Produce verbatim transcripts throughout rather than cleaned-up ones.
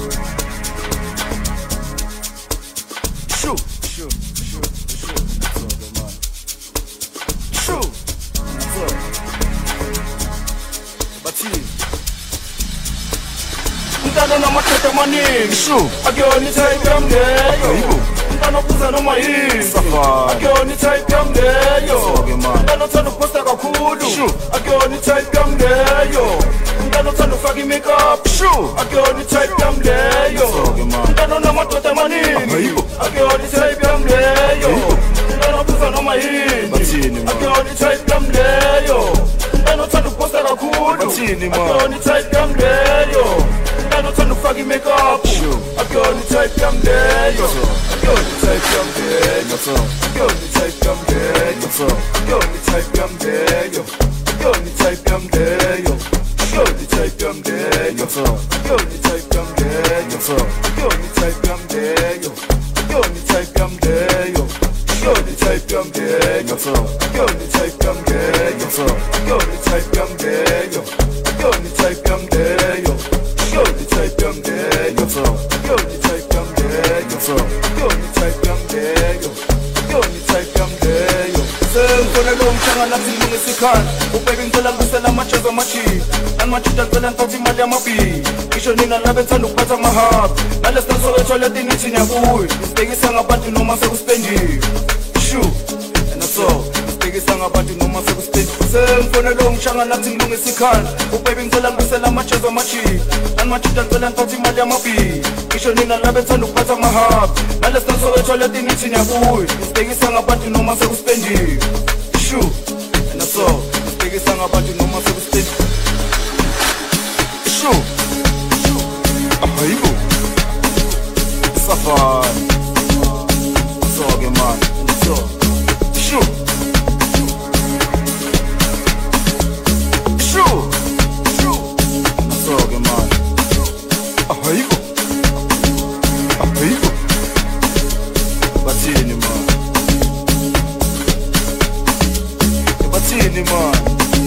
Shoo, shoo, shoo, shoo. That's all good, man. Shoo, that's all. Bati. Mtana na matata maningi. Shoo. Akioni type ya mgeyo. Mtana kuza no mahi. Safa. Akioni type ya mgeyo. Mtana tano posta kakulu. Shoo. Akioni type ya mgeyo. Mtana tano fagi make up. Shoo. Akioni type ya mgeyo. Mtana na matata maningi. Akioni type ya mgeyo. Mtana kuza no mahi. Akioni type ya mgeyo. Mtana tano posta kakulu. Akioni type ya mgeyo. Mtana tano fagi make up. Akioni type ya mgeyo. Akioni type ya mgeyo. Akioni type ya mgeyo. Akioni type ya mgeyo. Akioni type ya mgeyo. Akioni type ya mgeyo. Akioni type ya mgeyo. Akioni type ya mgeyo. Akioni type ya mgeyo. Akioni type ya mgeyo. Akioni type ya mgeyo. Akioni type ya mgeyo. Akioni type ya mgeyo. Akioni type ya mgeyo. Akioni type ya mgeyo. Akioni type ya mgeyo. Akioni type ya mgeyo. Sengkhona lo mhlanga nathi ngisikhanda ubaby ngicela ngisela amajazi amachi animajida ngicela ngiphathe imali yamabi ngisho nina labe ngithanda ukuphatha amahaba nalesitanso wetholet nithi niyabuya nisibhekisa ngabantu noma sekuspendiwe shu and so nisibhekisa ngabantu noma sekuspendiwe sengkhona lo mhlanga nathi ngilungisa ikhanda ubaby ngicela ngisela amajazi amachi animajida ngicela ngiphathe imali yamabi ngisho nina labe ngithanda ukuphatha amahaba nalesitanso wetholet nithi niyabuya nisibhekisa ngabantu noma sekuspendiwe shu and so nisibhekisa ngabantu noma sekuspendiwe shu ahayibo safari soke man so shu shu shu soke man ahayibo ahayibo bathini man bathini man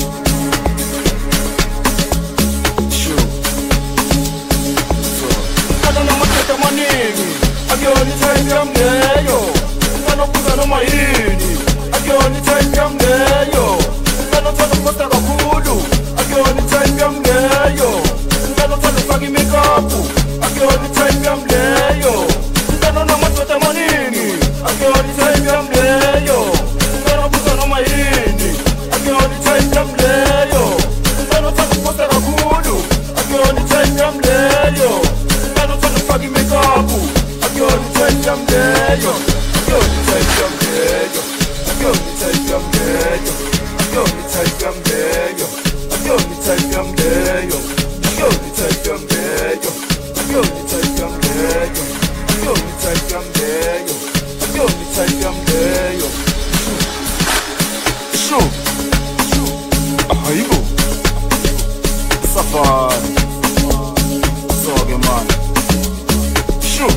Akioni type ya mgeyo. Mtano kuza no mahini. Akioni type ya mgeyo. Mtano tano posta kakulu. Akioni type ya mgeyo. Mtano tano fagi make up. Akioni type ya mgeyo. Mtano na matata manini. Akioni type ya mgeyo. Mtano kuza no mahini. Akioni type ya mgeyo. Mtano tano posta kakulu. Akioni type ya mgeyo. Mtano tano fagi make up. Akioni type ya mgeyo. Akioni type ya mgeyo. Akioni type ya mgeyo. Akioni type ya mgeyo. Akioni type ya mgeyo. Akioni type ya mgeyo. Akioni type ya mgeyo. Akioni type ya mgeyo. Akioni type ya mgeyo. Shu ahayibo safari soke man shu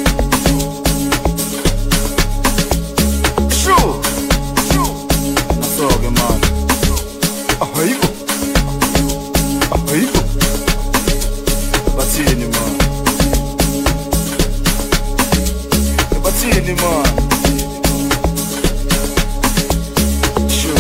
soke man ahayibo ahayibo bathini man bathini man shu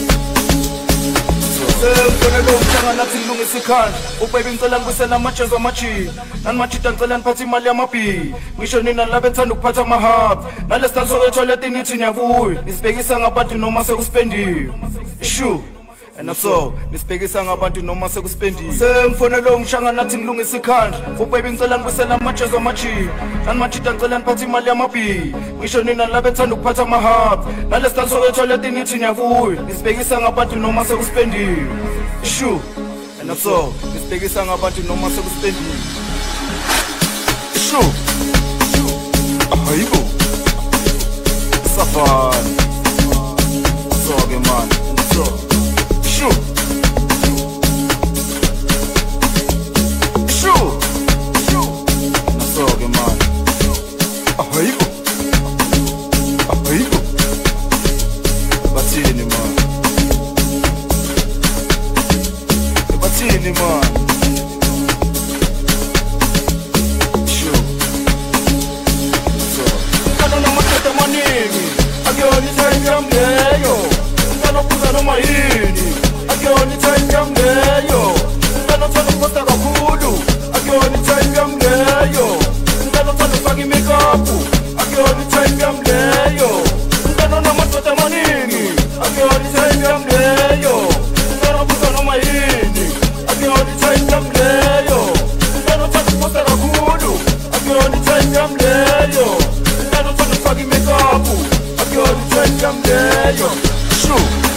sengkhona lo mhlanga nathi ngilungisa ikhanda ubaby ngicela ngisela amajazi amachi nanimajida ngicela niphathe imali yamabi ngisho nina labe ngithanda ukuphatha amahaba nalesitanso wetholet nithi niyabuya nisibhekisa ngabantu noma sekuspendiwe shu and so nisibhekisa ngabantu noma sekuspendiwe sengifone lo mhlanga nathi ngilungisa ikhanda ubaby ngicela ngisela amajazi amachi nanimajida ngicela niphathe imali yamabi ngisho nina labe ngithanda ukuphatha amahaba nalesitanso wetholet nithi niyabuya nisibhekisa ngabantu noma sekuspendiwe shu and so nisibhekisa ngabantu noma sekuspendiwe shu ahayibo safari soke man so shu shu soke man ahayibo ahayibo bathini man bathini man leyo. Shu